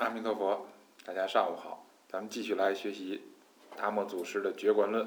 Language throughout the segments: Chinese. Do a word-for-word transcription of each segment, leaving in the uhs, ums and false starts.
阿弥陀佛，大家上午好，咱们继续来学习达摩祖师的《觉观论》。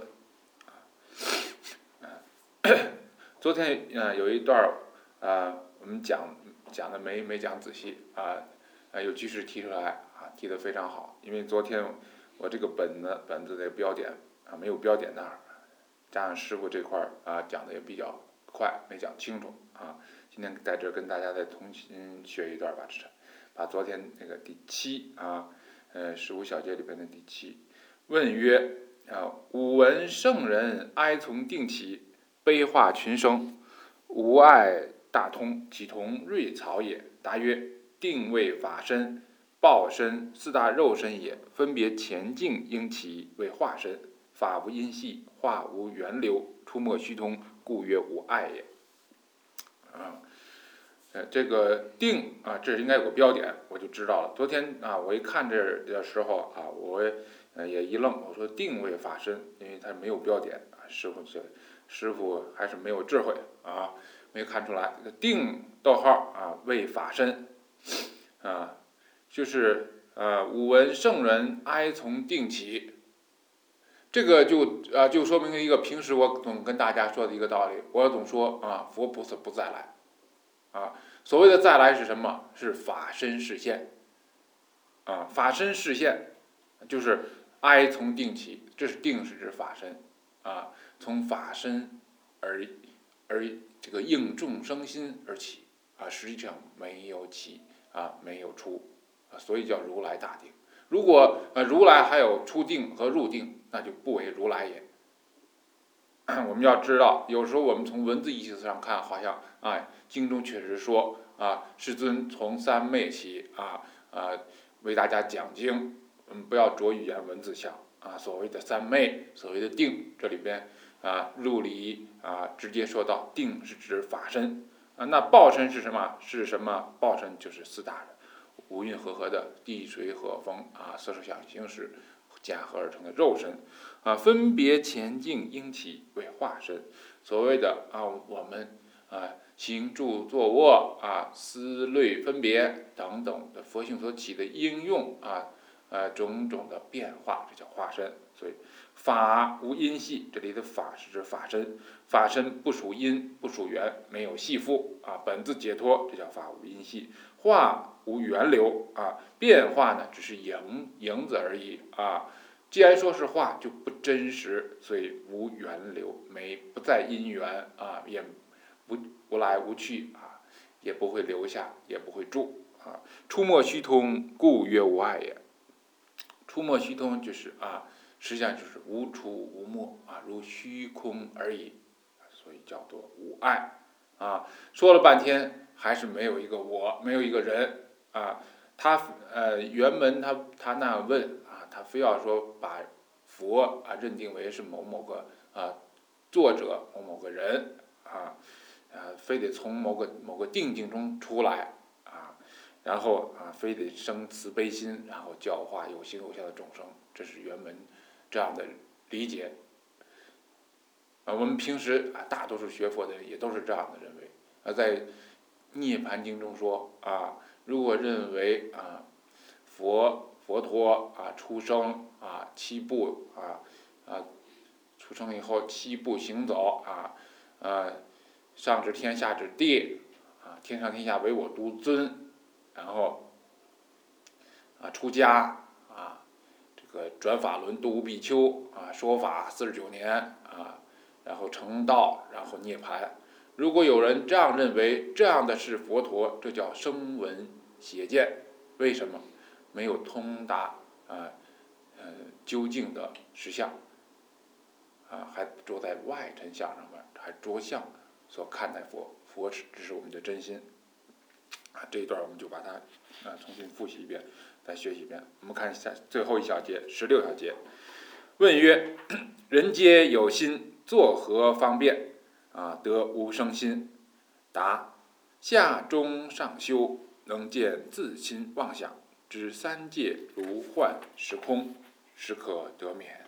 昨天呃有一段啊、呃，我们讲讲的没没讲仔细啊，呃有居士提出来啊，提得非常好。因为昨天我这个本呢本子的标点啊没有标点那儿，加上师傅这块儿啊讲的也比较快，没讲清楚啊。今天在这跟大家再重新学一段吧，把昨天那个第七啊，呃十五小节里边的第七，问曰啊，吾闻圣人哀从定起，悲化群生，无碍大通，其同瑞草也。答曰：定谓法身，报身四大肉身也，分别前进应起为化身。法无因系，化无源流，出没虚通，故曰无碍也。啊。呃，这个定啊，这应该有个标点，我就知道了。昨天啊，我一看这的时候啊，我呃也一愣，我说定位法身，因为它没有标点啊。师傅这师傅还是没有智慧啊，没看出来。定逗号啊，为法身啊，就是呃，吾闻圣人哀从定起，这个就啊就说明一个平时我总跟大家说的一个道理，我总说啊，佛菩萨不再来。啊，所谓的再来是什么？是法身示现。啊，法身示现就是哀从定起，这是定是指法身啊，从法身而而这个应众生心而起啊，实际上没有起啊，没有出啊，所以叫如来大定。如果呃如来还有出定和入定，那就不为如来也。我们要知道，有时候我们从文字意思上看，好像啊，经中确实说啊，世尊从三昧起啊啊，为大家讲经，嗯，不要着语言文字想啊，所谓的三昧，所谓的定，这里边啊入理啊，直接说到定是指法身啊，那报身是什么？是什么？报身就是四大的五蕴和合的地水火风啊，色受想行识假合而成的肉身啊，分别前进应起为化身。所谓的啊，我们啊行住坐卧啊，思虑分别等等的佛性所起的应用啊，呃种种的变化，这叫化身。所以法无因系，这里的法是指法身，法身不属因，不属缘，没有系缚啊，本自解脱，这叫法无因系。化无源流啊，变化呢只是影影子而已啊。既然说是化，就不真实，所以无源流，没不在因缘啊，也不无来无去啊，也不会留下，也不会住啊。出没虚通，故曰无碍也。出没虚通就是啊，实际上就是无出无没啊，如虚空而已，所以叫做无碍啊。说了半天，还是没有一个我，没有一个人啊。他呃原文他他那样问啊，他非要说把佛啊认定为是某某个啊作者某某个人啊，啊非得从某个某个定境中出来啊，然后啊非得生慈悲心，然后教化有形有相的众生，这是原文这样的理解。啊，我们平时啊大多数学佛的人也都是这样的认为啊，在涅槃经中说啊，如果认为啊佛佛陀啊出生啊七步啊啊出生以后七步行走啊啊上至天下至地啊，天上天下唯我独尊，然后啊出家啊这个转法轮度无比丘啊说法四十九年啊，然后成道，然后涅槃。如果有人这样认为，这样的是佛陀，这叫声闻邪见。为什么？没有通达啊呃究竟的实相啊，还着在外尘相上面，还着相所看待佛，佛只是我们的真心啊。这一段我们就把它啊重新复习一遍，再学习一遍。我们看下最后一小节，十六小节。问曰：人皆有心，作何方便啊得无生心？答：下中上修，能见自心妄想，知三界如幻时空，时可得免。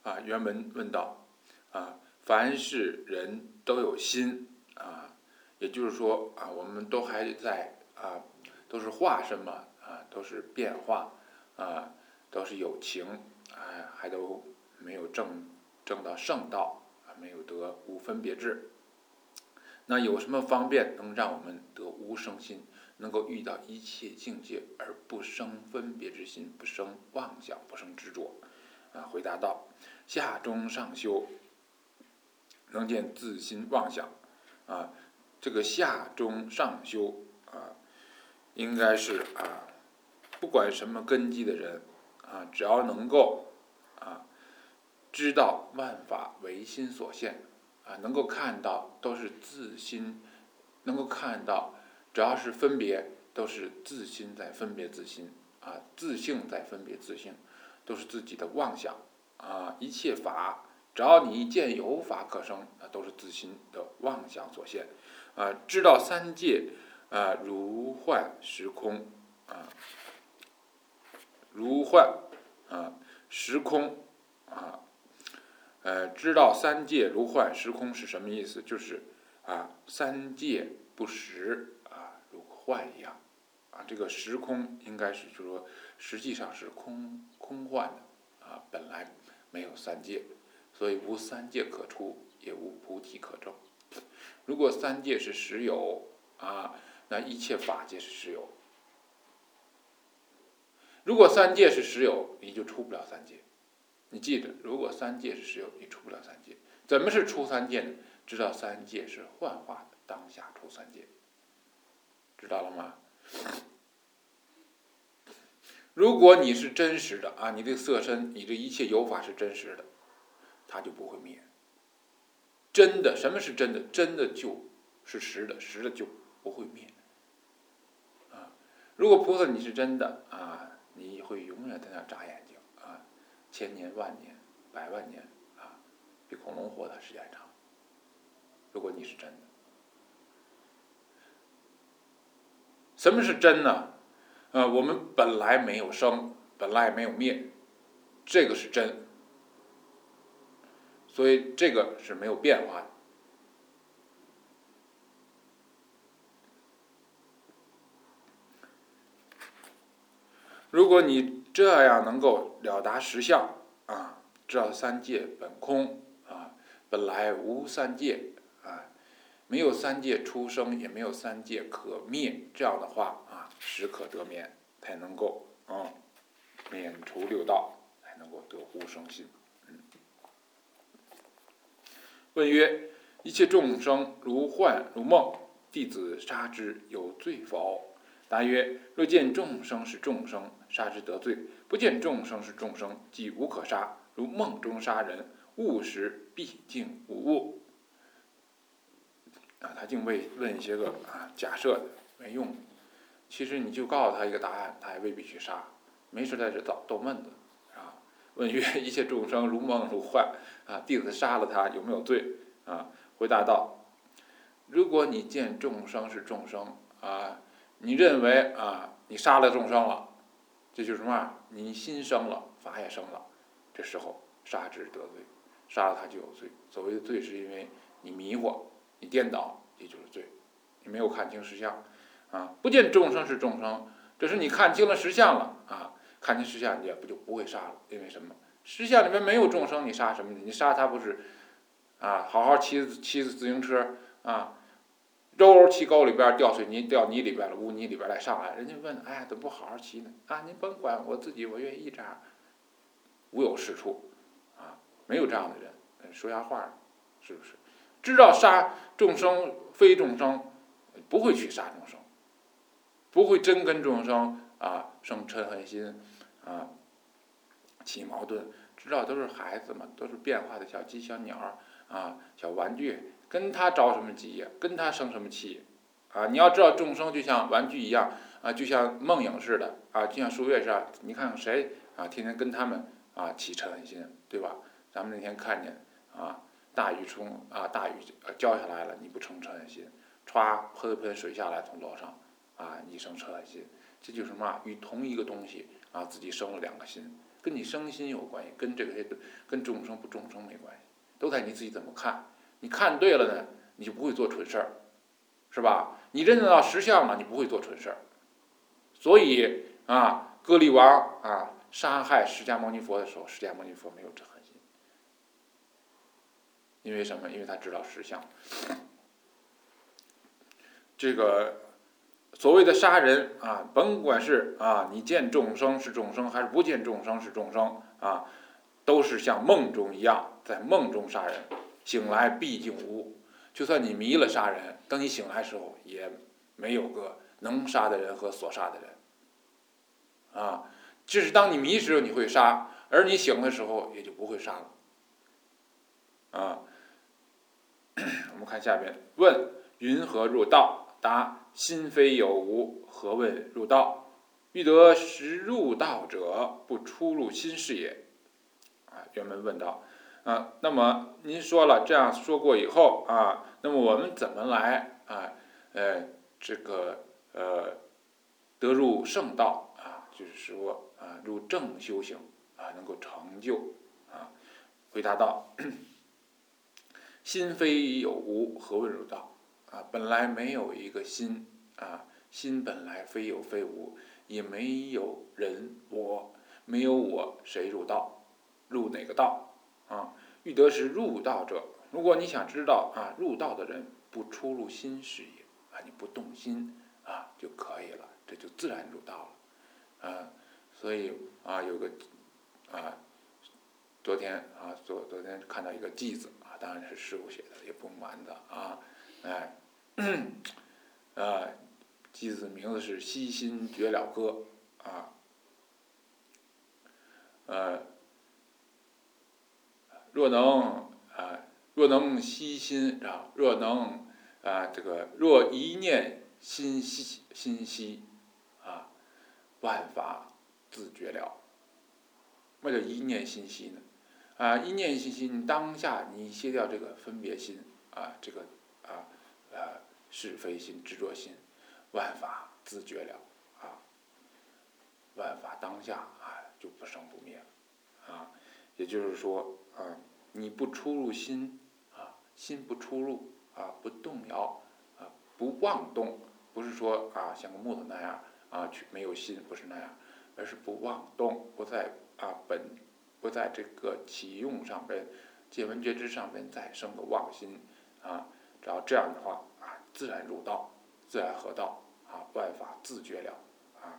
啊，原文问道啊，凡是人都有心啊，也就是说啊，我们都还在啊，都是化身嘛啊，都是变化啊，都是有情啊，还都没有证证到圣道啊，没有得无分别智。那有什么方便能让我们得无生心，能够遇到一切境界而不生分别之心，不生妄想，不生执着？啊，回答道：下中上修，能见自心妄想。啊，这个下中上修啊，应该是啊，不管什么根基的人啊，只要能够啊知道万法唯心所现啊，能够看到都是自心，能够看到只要是分别，都是自心在分别自心啊，自性在分别自性，都是自己的妄想啊，一切法。只要你一见有法可生，啊，都是自心的妄想所现，啊，知道三界，啊，如幻时空，啊，如幻，啊，时空，啊，呃，知道三界如幻时空是什么意思？就是啊，三界不实啊，如幻一样，啊，这个时空应该是就是说，实际上是空空幻的，啊，本来没有三界。所以无三界可出，也无菩提可证。如果三界是实有啊，那一切法界是实有。如果三界是实有，你就出不了三界。你记着，如果三界是实有，你出不了三界。怎么是出三界呢？知道三界是幻化的，当下出三界，知道了吗？如果你是真实的啊，你这个色身，你这一切有法是真实的，它就不会灭。真的，什么是真的？真的就是实的，实的就不会灭。啊，如果菩萨你是真的啊，你会永远在那眨眼睛啊，千年万年百万年啊，比恐龙活的时间长。如果你是真的，什么是真呢？呃，我们本来没有生，本来没有灭，这个是真。所以这个是没有变化的。如果你这样能够了达实相啊，知道三界本空啊，本来无三界啊，没有三界出生，也没有三界可灭，这样的话啊，时可得免，才能够啊免除六道，才能够得无生心。嗯。问曰：一切众生如幻如梦，弟子杀之有罪否？答曰：若见众生是众生，杀之得罪；不见众生是众生，即无可杀。如梦中杀人，悟时毕竟无物。啊，他竟为问一些个啊假设的没用。其实你就告诉他一个答案，他也未必去杀，没事在这捣逗闷子啊。问曰：一切众生如梦如幻啊，弟子杀了他有没有罪啊？回答道：如果你见众生是众生啊，你认为啊你杀了众生了，这就是什么？你心生了，法也生了，这时候杀之得罪，杀了他就有罪。所谓的罪，是因为你迷惑，你颠倒，也就是罪。你没有看清实相啊，不见众生是众生，这是你看清了实相了啊，看清实相你也不就不会杀了，因为什么？实相里面没有众生，你杀什么？你杀他不是啊？好好骑骑自行车啊，肉骑沟里边掉水泥掉泥里边了，污泥里边来上来，人家问，哎呀，怎么不好好骑呢？啊，您甭管，我自己我愿意这样，无有是处啊，没有这样的人，说瞎话，是不是？知道杀众生非众生，不会去杀众生，不会真跟众生啊生嗔恨心啊起矛盾，知道都是孩子嘛，都是变化的小鸡小鸟啊，小玩具，跟他着什么急呀？跟他生什么气啊？你要知道众生就像玩具一样啊，就像梦影似的啊，就像书月似的，你看看谁啊，天天跟他们啊起嗔恨心，对吧？咱们那天看见啊，大雨冲啊，大雨浇下来了，你不生嗔恨心，歘泼一盆水下来从楼上啊，你生嗔恨心，这就是什么？与同一个东西啊，自己生了两个心，跟你生心有关系，跟这个跟众生不众生没关系，都在你自己怎么看。你看对了呢，你就不会做蠢事儿，是吧？你认得到实相了，你不会做蠢事儿。所以啊，歌利王啊杀害释迦牟尼佛的时候，释迦牟尼佛没有这狠心，因为什么？因为他知道实相。这个所谓的杀人啊，甭管是啊你见众生是众生，还是不见众生是众生啊，都是像梦中一样，在梦中杀人，醒来毕竟无物。就算你迷了杀人，等你醒来的时候，也没有个能杀的人和所杀的人。啊，这是当你迷时候你会杀，而你醒的时候也就不会杀了。啊，我们看下边，问云何入道？答：心非有无，何问入道？欲得实入道者，不出入心是也。啊，原文问道。啊，那么您说了这样说过以后啊，那么我们怎么来啊？呃，这个呃，得入圣道啊，就是说啊，入正修行啊，能够成就啊。回答道：心非有无，何问入道？啊，本来没有一个心啊，心本来非有非无，也没有人我，没有我，谁入道？入哪个道？啊，欲得是入道者，如果你想知道啊，入道的人不出入心是也啊，你不动心啊就可以了，这就自然入道了啊。所以啊，有个啊，昨天啊，昨昨天看到一个偈子啊，当然是师傅写的，也不瞒的啊，哎，啊，偈子名字是悉心绝了歌啊，呃。若能啊，若能悉心啊，若能啊，这个若一念心息心息啊，万法自觉了。什么叫一念心息呢？啊，一念心息，你当下你歇掉这个分别心啊，这个啊啊是非心、执着心，万法自觉了啊，万法当下啊就不生不灭了啊，也就是说啊。你不出入心啊，心不出入啊，不动摇啊，不妄动，不是说啊像个木头那样啊去没有心，不是那样，而是不妄动，不在啊本不在这个起用上边，见闻觉知上边再生个妄心啊，只要这样的话啊，自然入道，自然合道啊，万法自觉了啊。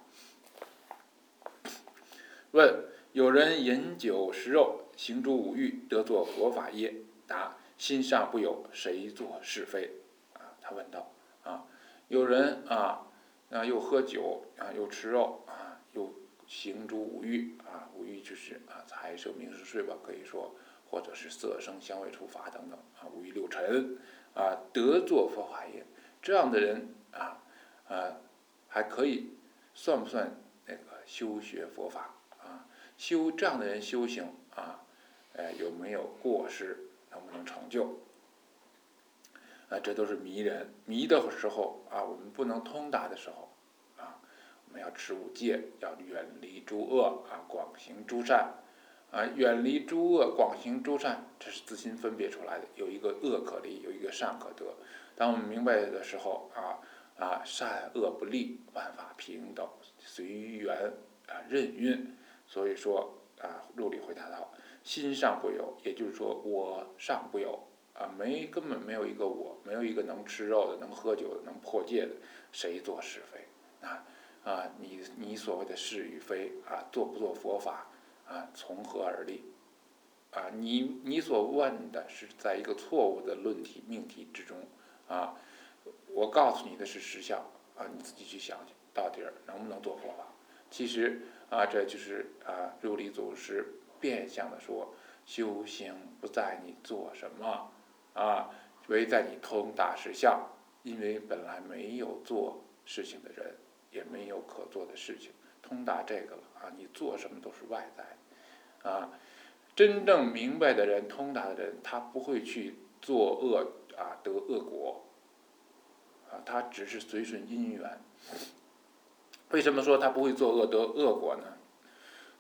问：有人饮酒食肉，行诸五欲，得作佛法耶？答：心上不有，谁作是非？啊，他问道啊，有人啊啊又喝酒啊，又吃肉啊，又行诸五欲啊，五欲就是啊财色名食睡吧，可以说，或者是色声香味触法等等啊，五欲六尘啊，得作佛法耶？这样的人啊啊还可以算不算那个修学佛法？修这样的人修行啊，呃，有没有过失，能不能成就？啊，这都是迷人。迷的时候啊，我们不能通达的时候啊，我们要持五戒，要远离诸恶啊，广行诸善啊。远离诸恶，广行诸善，这是自心分别出来的。有一个恶可离，有一个善可得。当我们明白的时候啊啊，善恶不立，万法平等，随缘啊，任运。所以说啊，入里回答道：心上不有，也就是说我上不有啊，没根本没有一个我，没有一个能吃肉的、能喝酒的、能破戒的，谁做是非啊啊？你你所谓的是与非啊，做不做佛法啊，从何而立啊？你你所问的是在一个错误的论题命题之中啊，我告诉你的是实相啊，你自己去想去，到底能不能做佛法？其实啊，这就是啊，入里祖师变相的说，修行不在你做什么啊，唯在你通达实相。因为本来没有做事情的人，也没有可做的事情，通达这个了啊，你做什么都是外在啊。真正明白的人，通达的人，他不会去作恶啊，得恶果啊，他只是随顺因缘。为什么说他不会作恶得恶果呢？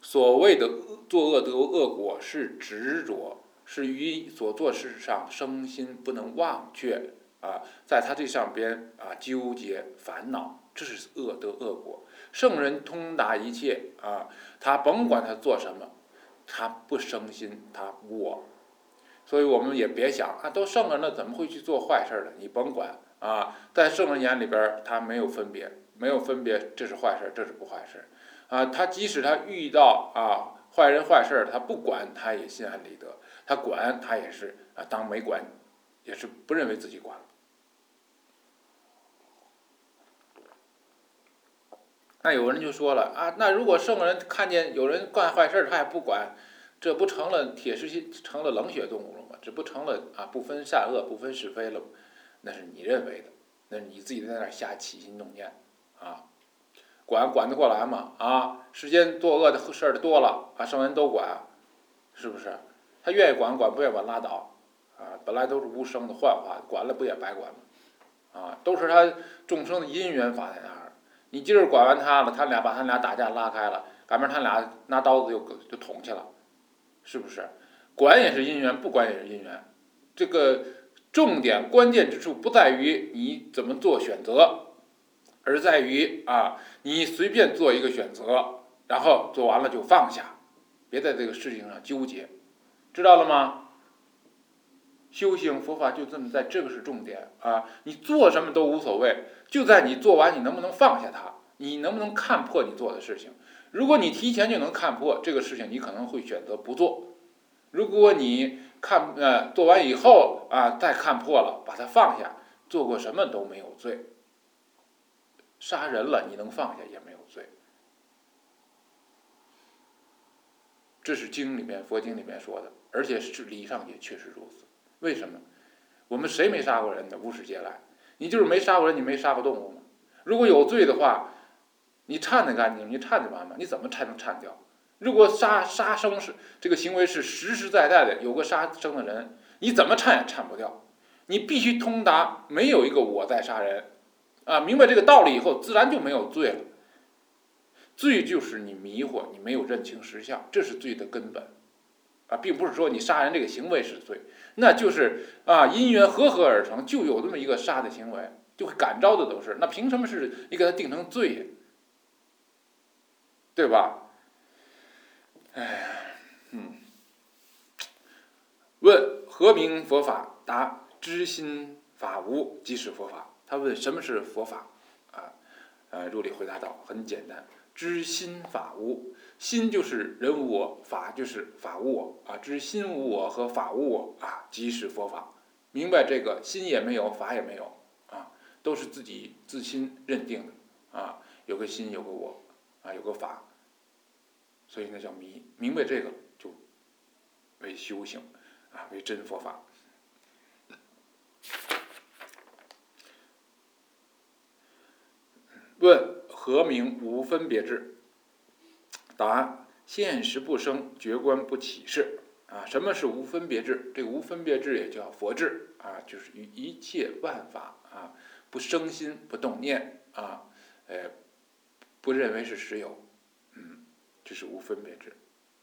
所谓的作恶得恶果是执着，是于所做事上生心不能忘却啊，在他这上边啊纠结烦恼，这是恶得恶果。圣人通达一切啊，他甭管他做什么，他不生心，他无我。所以我们也别想啊，都圣人了，怎么会去做坏事了？你甭管啊，在圣人眼里边，他没有分别，没有分别，这是坏事，这是不坏事啊。他即使他遇到啊坏人坏事，他不管，他也心安理得；他管，他也是啊当没管，也是不认为自己管了。那有人就说了啊，那如果圣人看见有人干坏事，他也不管，这不成了铁石心，成了冷血动物了吗？这不成了啊不分善恶、不分是非了吗？那是你认为的，那是你自己在那儿瞎起心动念啊，管管得过来吗？啊，世间作恶的事儿多了啊，圣人都管，是不是？他愿意管管，不愿意管拉倒啊，本来都是无声的幻化，管了不也白管吗？啊，都是他众生的因缘法在那儿。你今儿管完他了，他俩把他俩打架拉开了，赶明儿他俩拿刀子就就捅去了，是不是？管也是因缘，不管也是因缘。这个重点关键之处不在于你怎么做选择，而在于啊，你随便做一个选择，然后做完了就放下，别在这个事情上纠结，知道了吗？修行佛法就这么在，这个是重点啊！你做什么都无所谓，就在你做完，你能不能放下它？你能不能看破你做的事情？如果你提前就能看破这个事情，你可能会选择不做；如果你看呃做完以后啊再看破了，把它放下，做过什么都没有罪。杀人了你能放下也没有罪，这是经里面佛经里面说的，而且是理上也确实如此。为什么？我们谁没杀过人呢？无始劫来，你就是没杀过人，你没杀过动物吗？如果有罪的话，你忏得干净，你忏得完吗？你怎么才能忏掉？如果杀杀生是这个行为是实实在在的，有个杀生的人，你怎么忏也忏不掉。你必须通达，没有一个我在杀人啊，明白这个道理以后，自然就没有罪了。罪就是你迷惑，你没有认清实相，这是罪的根本。啊，并不是说你杀人这个行为是罪，那就是啊因缘合合而成，就有这么一个杀的行为，就会感召的都是，那凭什么是你给他定成罪呀？对吧？哎，嗯。问何名佛法？答：知心法无，即是佛法。他问什么是佛法？啊，呃，如理回答道：很简单，知心法无。心就是人无我，法就是法无我啊！知心无我和法无我啊，即是佛法。明白这个，心也没有，法也没有啊，都是自己自心认定的啊。有个心，有个我啊，有个法，所以那叫迷。明白这个就为修行啊，为真佛法。问何名无分别智？答：现实不生，觉观不起事啊。什么是无分别智？这个无分别智也叫佛智啊，就是与一切万法啊不生心不动念啊，呃，不认为是实有，嗯，这是无分别智。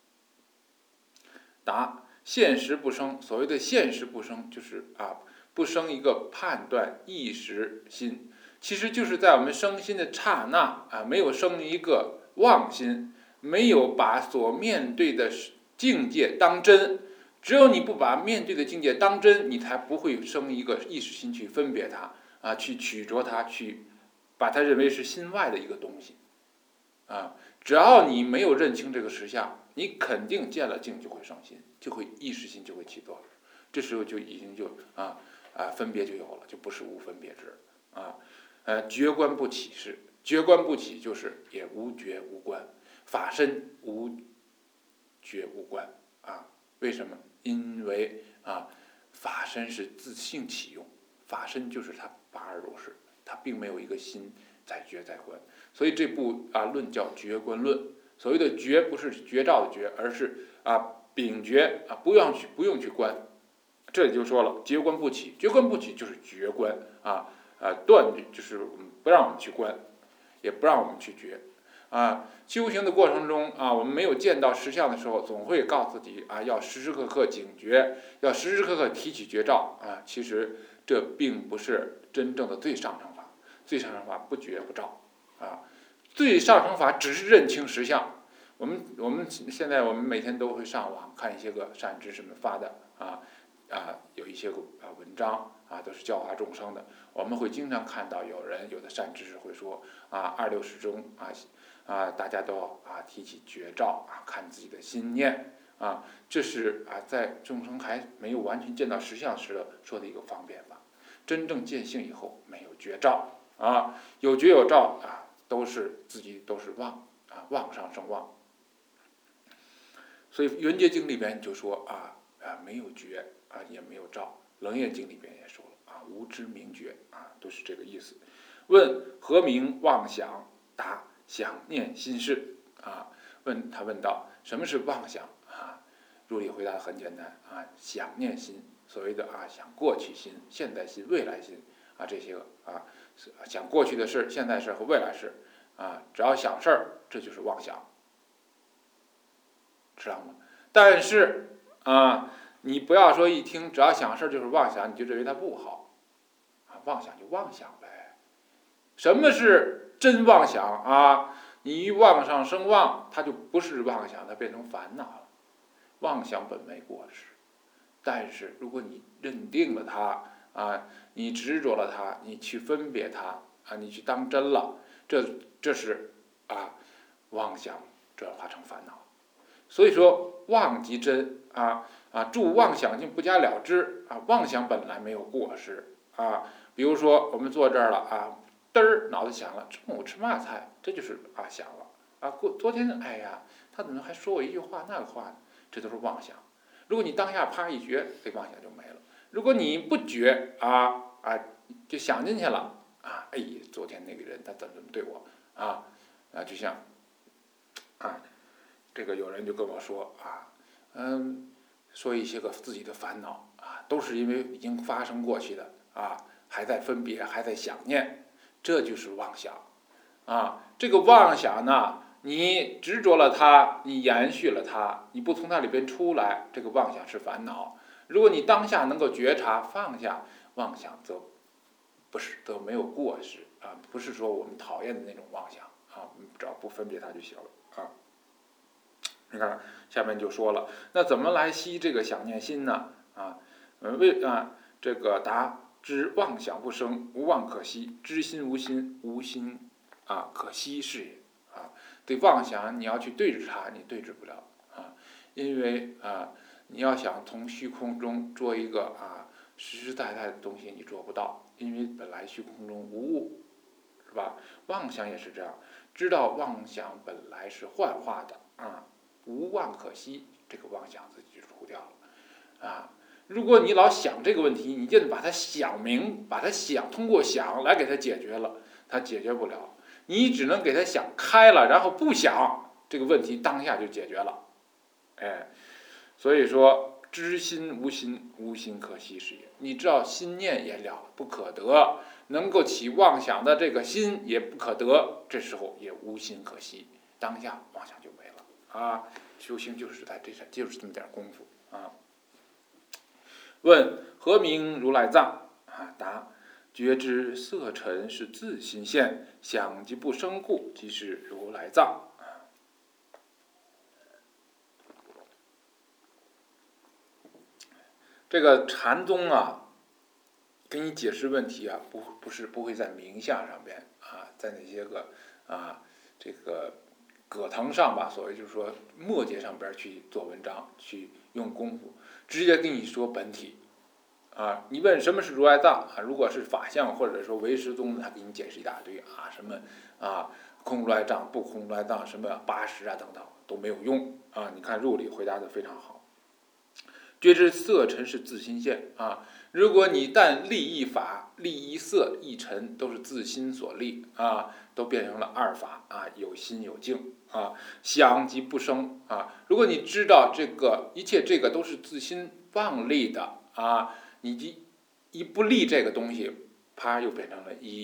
答：现实不生，所谓的现实不生，就是啊不生一个判断意识心，其实就是在我们生心的刹那啊，没有生一个妄心。没有把所面对的境界当真，只有你不把面对的境界当真，你才不会生一个意识心去分别它啊，去取着它，去把它认为是心外的一个东西啊。只要你没有认清这个实相，你肯定见了境就会生心，就会意识心就会起作用，这时候就已经就啊啊分别就有了，就不是无分别智啊。呃，觉观不起事，觉观不起就是也无觉无观。法身无觉无观啊？为什么？因为啊，法身是自性起用，法身就是它法而如是，它并没有一个心在觉在观，所以这部啊论叫觉观论。所谓的觉不是觉照的觉，而是啊秉觉啊不用去不用去观，这里就说了觉观不起，觉观不起就是觉观啊啊断就是不让我们去观，也不让我们去觉。 啊，修行的过程中啊，我们没有见到实相的时候，总会告诉自己啊，要时时刻刻警觉，要时时刻刻提起觉照啊。其实这并不是真正的最上乘法，最上乘法不觉不照啊，最上乘法只是认清实相。我们我们现在我们每天都会上网看一些个善知识们发的啊啊，有一些个啊文章啊，都是教化众生的。我们会经常看到有人有的善知识会说啊，二六时中啊。啊，大家都要啊提起觉照啊，看自己的心念啊，这是啊在众生还没有完全见到实相时的说的一个方便法。真正见性以后，没有觉照啊，有觉有照啊，都是自己都是妄啊，妄上生妄。所以《圆觉经》里边就说啊啊没有觉啊也没有照，《楞严经》里边也说了啊无知明觉啊，都是这个意思。问何名妄想？答想念心事啊，问他问到什么是妄想啊？如理回答很简单啊，想念心，所谓的啊想过去心、现在心、未来心啊这些个啊想过去的事、现在事和未来事啊，只要想事儿，这就是妄想，知道吗？但是啊，你不要说一听只要想事儿就是妄想，你就认为它不好啊，妄想就妄想呗。什么是真妄想啊？你一妄上生妄，它就不是妄想，它变成烦恼了。妄想本没过失，但是如果你认定了它啊，你执着了它，你去分别它啊，你去当真了，这这是啊妄想转化成烦恼。所以说妄即真啊啊，助妄想境不加了之啊，妄想本来没有过失啊。比如说我们坐这儿了啊。嘚儿，脑子想了，中午吃嘛菜？这就是啊想了啊。过昨天，哎呀，他怎么还说我一句话那个话呢？这都是妄想。如果你当下啪一觉，这妄想就没了。如果你不觉啊啊，就想进去了啊，哎，昨天那个人他怎么怎么对我啊啊，就像啊，这个有人就跟我说啊，嗯，说一些个自己的烦恼啊，都是因为已经发生过去的啊，还在分别，还在想念。这就是妄想，啊，这个妄想呢，你执着了它，你延续了它，你不从它里边出来，这个妄想是烦恼。如果你当下能够觉察放下妄想，则不是则没有过失啊，不是说我们讨厌的那种妄想啊，只要不分别它就行了啊。你看下面就说了，那怎么来息这个想念心呢？啊，为啊这个答。知妄想不生，无妄可息；知心无心，无心啊可息是也啊。对妄想，你要去对治它，你对治不了啊，因为啊，你要想从虚空中捉一个啊实实在在的东西，你捉不到，因为本来虚空中无物，是吧？妄想也是这样，知道妄想本来是幻化的啊，无妄可息，这个妄想自己就除掉了啊。如果你老想这个问题，你就把它想明，把它想通过想来给它解决了，它解决不了。你只能给它想开了，然后不想这个问题，当下就解决了。哎，所以说知心无心，无心可息是也。你知道心念也了不可得，能够起妄想的这个心也不可得，这时候也无心可息，当下妄想就没了啊。修行就是在这上，就是这么点功夫啊。问何名如来藏？啊，答：觉知色尘是自心现，想即不生故，即是如来藏。这个禅宗啊，给你解释问题啊，不不是不会在名相上边啊，在那些个啊这个葛藤上吧，所谓就是说末节上边去做文章，去用功夫，直接跟你说本体。啊，你问什么是如来藏啊？如果是法相或者说唯识宗，他给你解释一大堆啊，什么啊空如来藏、不空如来藏，什么八识啊等等都没有用啊。你看入理回答的非常好，觉知色尘是自心现啊。如果你但立一法、立一色、一尘，都是自心所立啊，都变成了二法啊，有心有境啊，想即不生啊。如果你知道这个一切这个都是自心妄立的啊。你一一不立这个东西，啪又变成了一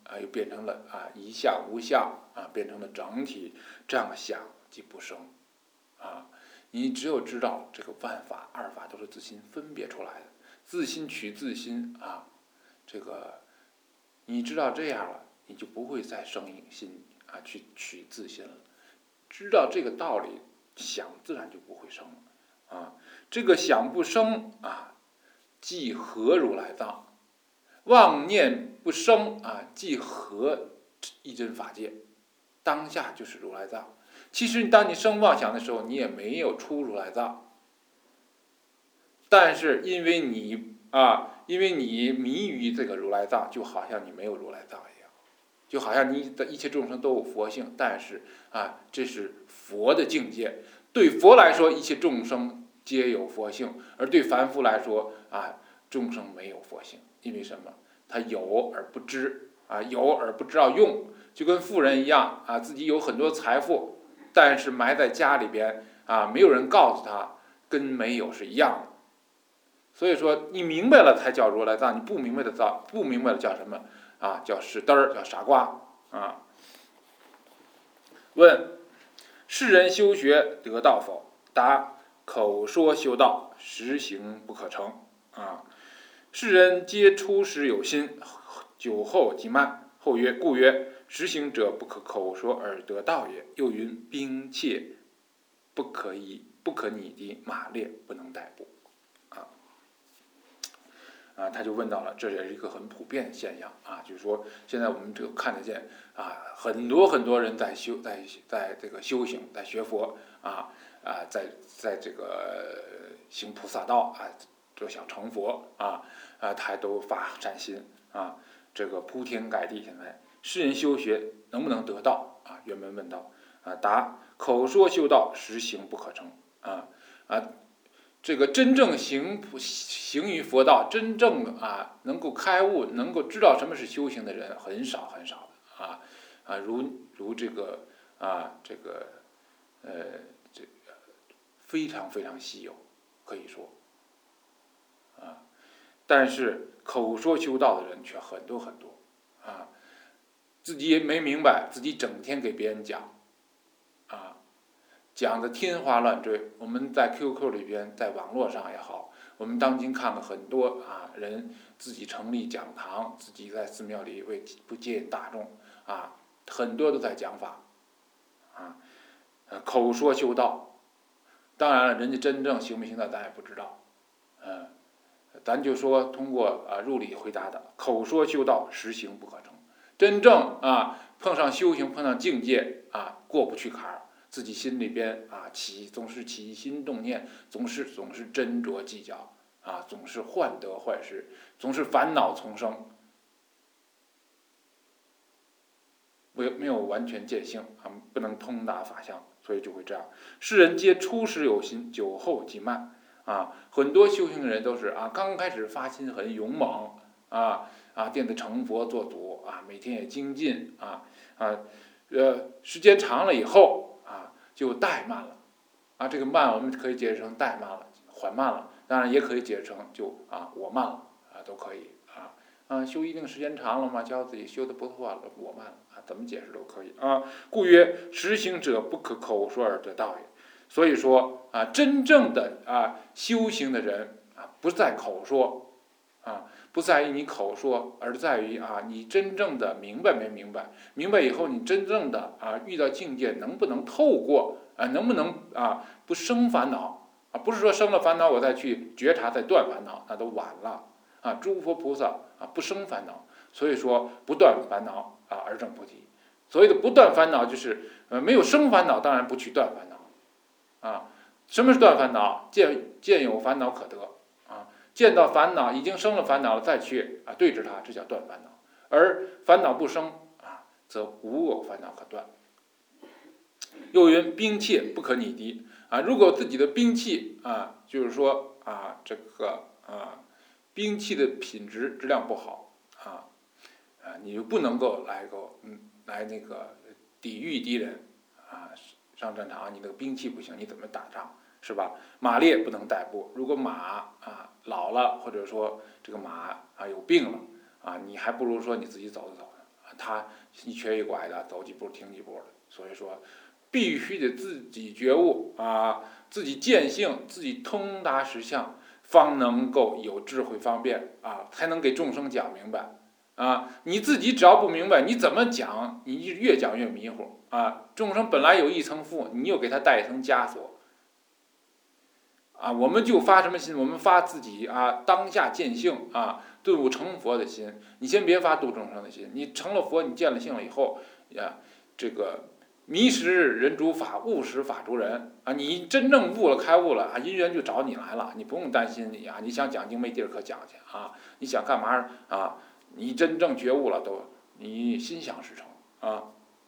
啊，又变成了啊一相无相啊，变成了整体，这样想即不生啊。你只有知道这个万法二法都是自心分别出来的，自心取自心啊，这个你知道这样了，你就不会再生影心啊，去取自心了。知道这个道理，想自然就不会生了啊。这个想不生啊，即合如来藏；妄念不生啊，即合一真法界。当下就是如来藏。其实当你生妄想的时候，你也没有出如来藏，但是因为你啊，因为你迷于这个如来藏，就好像你没有如来藏一样，就好像你的一切众生都有佛性，但是啊，这是佛的境界。对佛来说，一切众生皆有佛性，而对凡夫来说啊，众生没有佛性。因为什么？他有而不知啊，有而不知道用，就跟富人一样啊，自己有很多财富。但是埋在家里边啊，没有人告诉他，跟没有是一样的。所以说，你明白了才叫如来藏，你不明白的藏，不明白的叫什么啊？叫屎嘚儿，叫傻瓜啊。问：世人修学得道否？答：口说修道，实行不可成啊。世人皆初时有心，久后即慢。后曰：故曰。实行者不可口说而得道也。又云：兵切不可以不可拟敌，马列不能逮捕。啊啊，他就问到了，这也是一个很普遍的现象啊，就是说现在我们这个看得见啊，很多很多人在修，在在这个修行，在学佛啊啊，在在这个行菩萨道啊，就想成佛啊啊，他都发善心啊，这个铺天盖地，现在。世人修学能不能得道啊？原文问道啊，答：口说修道，实行不可成啊啊！这个真正行行于佛道，真正啊能够开悟、能够知道什么是修行的人很少很少的啊啊，如如这个啊这个呃这个非常非常稀有，可以说啊，但是口说修道的人却很多很多啊。自己也没明白，自己整天给别人讲，啊，讲的天花乱坠。我们在 Q Q 里边，在网络上也好，我们当今看了很多啊人自己成立讲堂，自己在寺庙里为不接引大众啊，很多都在讲法，啊，口说修道。当然了，人家真正行不行的，咱也不知道，嗯，咱就说通过啊入理回答的，口说修道，实行不可成。真正啊碰上修行，碰上境界啊，过不去坎儿，自己心里边啊起总是起心动念，总是总是斟酌计较啊，总是患得患失，总是烦恼丛生，没有没有完全见性啊，不能通达法相，所以就会这样。世人皆初时有心，久后即慢啊。很多修行人都是啊，刚开始发心很勇猛啊。啊，惦着成佛做祖啊，每天也精进啊啊，呃，时间长了以后啊，就怠慢了啊。这个慢我们可以解释成怠慢了，缓慢了，当然也可以解释成就啊我慢了啊，都可以啊啊。修一定时间长了嘛，觉得自己修的不错了，我慢了啊，怎么解释都可以啊。故曰：实行者不可口说而得道也。所以说啊，真正的啊修行的人啊，不在口说啊。不在于你口说，而在于啊，你真正的明白没明白？明白以后，你真正的啊，遇到境界能不能透过啊？能不能啊不生烦恼啊？不是说生了烦恼我再去觉察再断烦恼，那都晚了啊！诸佛菩萨啊不生烦恼，所以说不断烦恼啊而证菩提。所谓的不断烦恼，就是呃没有生烦恼，当然不去断烦恼啊。什么是断烦恼？见见有烦恼可得。见到烦恼已经生了烦恼了，再去啊对治它，这叫断烦恼。而烦恼不生啊，则无有烦恼可断。又云：兵器不可拟敌啊。如果自己的兵器啊，就是说啊这个啊兵器的品质质量不好啊啊，你就不能够来够嗯来那个抵御敌人啊。上战场你那个兵器不行，你怎么打仗？是吧？马列不能逮捕。如果马啊老了，或者说这个马啊有病了啊，你还不如说你自己走着走他一瘸一拐的走几步停几步的。所以说，必须得自己觉悟啊，自己见性，自己通达实相，方能够有智慧方便啊，才能给众生讲明白啊。你自己只要不明白，你怎么讲，你越讲越迷糊啊。众生本来有一层缚，你又给他带一层枷锁。啊，我们就发什么心？我们发自己啊，当下见性啊，顿悟成佛的心。你先别发度众生的心，你成了佛，你见了性了以后呀，这个迷时人主法，悟时法主人啊。你真正悟了、开悟了啊，因缘就找你来了，你不用担心你啊。你想讲经没地儿可讲去啊，你想干嘛啊？你真正觉悟了，都你心想事成啊。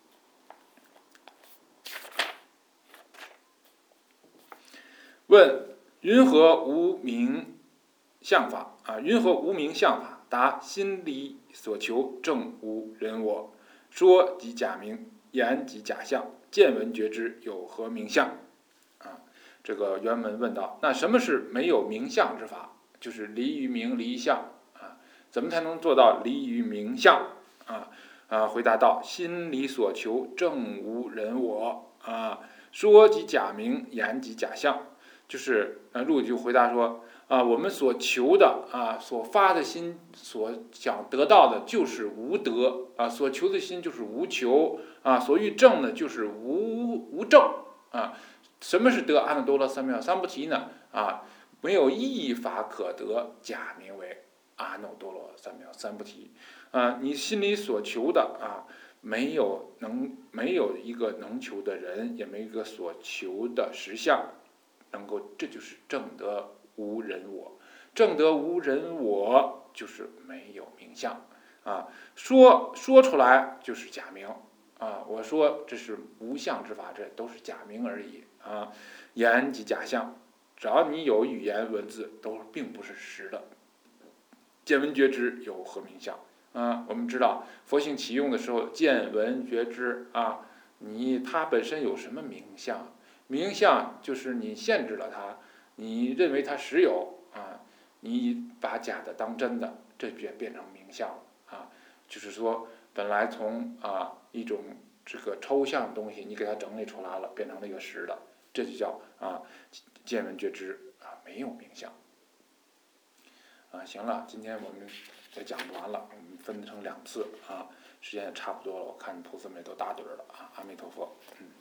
问。云何无明相法啊？云何无明相法？答：心里所求正无人我，说即假名，言即假象，见闻觉知有何名相？啊，这个原文问道：那什么是没有名相之法？就是离于名，离于相啊。怎么才能做到离于名相啊？啊，回答道：心里所求正无人我啊，说即假名，言即假象。就是呃，陆就回答说啊，我们所求的啊，所发的心，所想得到的就是无得啊，所求的心就是无求啊，所欲证的就是无无证啊。什么是得阿耨多罗三藐三菩提呢？啊，没有一法可得，假名为阿耨多罗三藐三菩提啊。你心里所求的啊，没有能没有一个能求的人，也没有一个所求的实相。能够，这就是正得无人我，正得无人我就是没有名相啊。说说出来就是假名啊。我说这是无相之法，这都是假名而已啊。言即假象，只要你有语言文字，都并不是实的。见闻觉知有何名相啊？我们知道佛性启用的时候，见闻觉知啊，你它本身有什么名相？名相就是你限制了它，你认为它实有啊，你把假的当真的，这便变成名相了啊。就是说，本来从啊一种这个抽象的东西，你给它整理出来了，变成了一个实的，这就叫啊见闻觉知啊，没有名相啊。行了，今天我们也讲不完了，我们分成两次啊，时间也差不多了，我看菩萨们都打盹了啊，阿弥陀佛，嗯。